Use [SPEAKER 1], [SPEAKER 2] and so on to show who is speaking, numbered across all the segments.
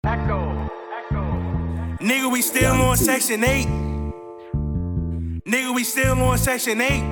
[SPEAKER 1] Nigga, we still on Section 8. Nigga, we still on Section 8.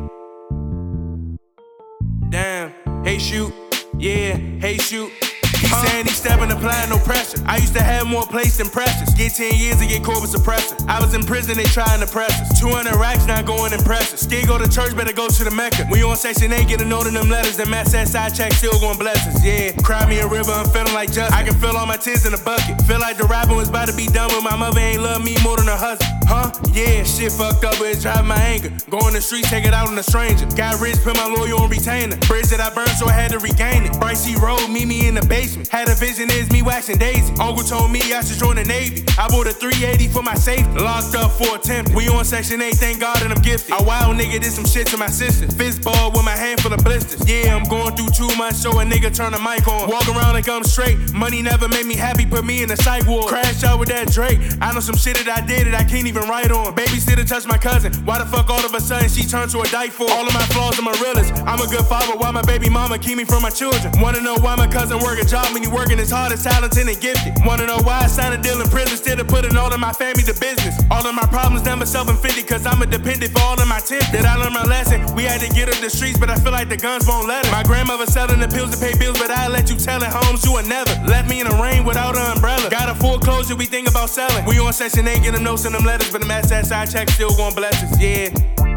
[SPEAKER 1] Damn, hey shoot, yeah, hey shoot. He saying he stepping, applying no pressure. I used to have more plates than pressures. Get 10 years to get Corpus suppressor. I was in prison, they trying to press us. 200 racks not going impressive. Skid go to church, better go to the Mecca. We on Section 8, get a note in them letters. The mass that side check still gon' bless us. Yeah, cry me a river, I'm feeling like Justin. I can feel all my tears in a bucket. Feel like the rapping was about to be done, but my mother ain't love me more than her husband. Huh? Yeah, shit fucked up, but it's driving my anger. Go in the streets, take it out on a stranger. Got rich, put my lawyer on retainer. Bridge that I burned, so I had to regain it. Bryce C. Road, meet me in the basement. Had a vision, is me waxing Daisy. Uncle told me I should join the Navy. I bought a 380 for my safety. Locked up for attempt. We on Section 8, thank God that I'm gifted. A wild nigga did some shit to my sister. Fist ball with my hand full of blisters. Yeah, I'm going through too much, so a nigga turn the mic on. Walk around like I'm straight. Money never made me happy, put me in the psych ward. Crash out with that Drake. I know some shit that I did that I can't even write on. Baby still touch my cousin. Why the fuck all of a sudden she turned to a dyke for? All of my flaws are my realest. I'm a good father, why my baby mama keep me from my children? Wanna know why my cousin work a job when he working as hard as talented and gifted? Wanna know why I signed a deal in prison instead of putting all of my family to business? All of my problems never self-inflicted, cause I'm a dependent for all of my tips. Did I learn my lesson? We had to get up the streets, but I feel like the guns won't let it. My grandmother selling the pills to pay bills, but I let you tell it, Holmes, you would never. Left me in the rain without an umbrella. Got a foreclosure, we think about selling. We on Section 8, get them notes and them letters, but the mass that side check still gon' bless us, yeah.